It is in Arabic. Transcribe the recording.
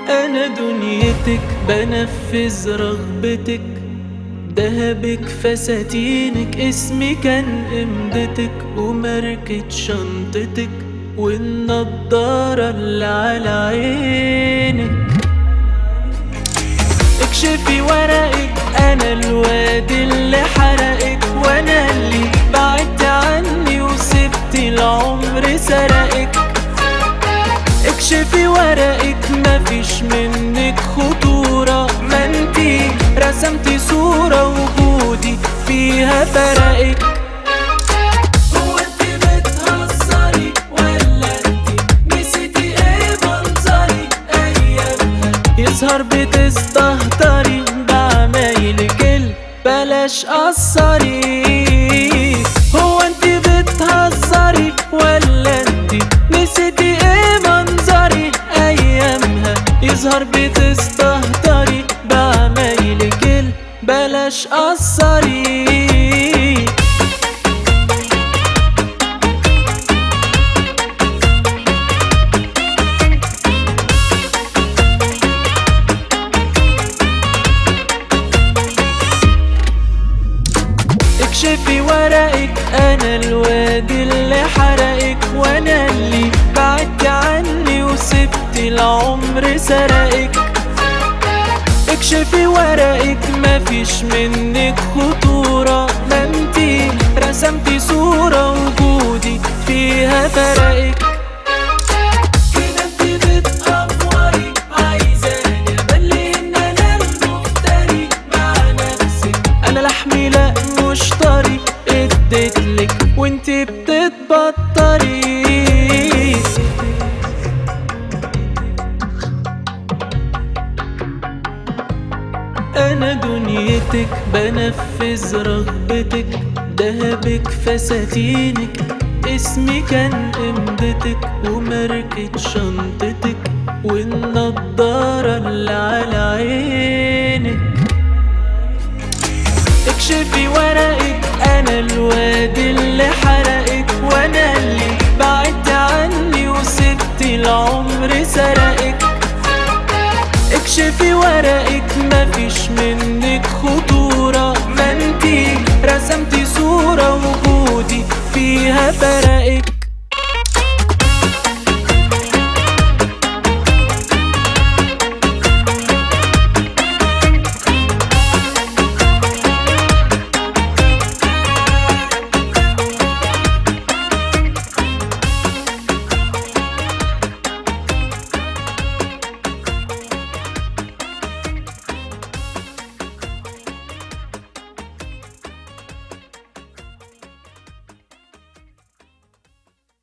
أنا دنيتك بنفذ رغبتك، دهبك فساتينك، اسمي كان قمدتك وماركة شنطتك والنضارة اللي على عينك. اكشفي ورقك، أنا الواد اللي حرقك، وأنا اللي بعدت عني وسبتي العمر سرقك. اكشفي ورقك، مفيش منك خطورة، ما انتي رسمتي صورة وجودي فيها فرقك. هو انتي بتهزري ولا انتي نسيتي ايه منظري ايامها؟ يظهر بتستهتري بعمايلك بلاش قصري. هو انتي بتهزري ولا انتي نسيتي ايه منظري ايامها؟ يظهر بتستهتري بعمايلك بلاش قصري. اكشفي ورقك، انا الواد اللي حرقك، وانا اللي بعدت عني وسبتي العمر سرقك. اكشفي ورقك، مفيش منك خطورة، ما انتي رسمتي صورة وجودي فيها فرقك. كده انتي بتأفوري، عايزاني ابلي ان انا المفتري مع نفسك. انا لحمي لا مش طري، اديتلك وانتي بتتبطري. أنا دنيتك بنفذ رغبتك، دهبك فساتينك، اسمي كان قمدتك وماركة شنطتك والنضارة اللي على عينك. اكشفي ورقك، أنا الواد اللي حرقك، وأنا اللي بعدت عني وسبتي العمر سرقك. اكشفي ورقك، مفيش منك خطورة، ما انتي رسمتي صورة وجودي فيها فرقك.